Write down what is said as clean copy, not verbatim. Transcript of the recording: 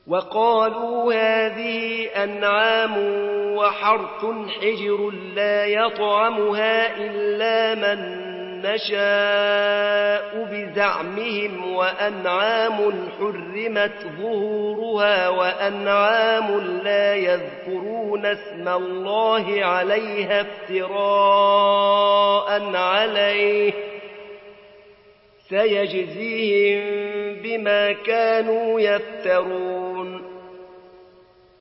وقالوا هذه أنعام وحرث حجر لا يطعمها إلا من نشاء بزعمهم وأنعام حرمت ظهورها وأنعام لا يذكرون اسم الله عليها افتراء عليه سيجزيهم بما كانوا يفترون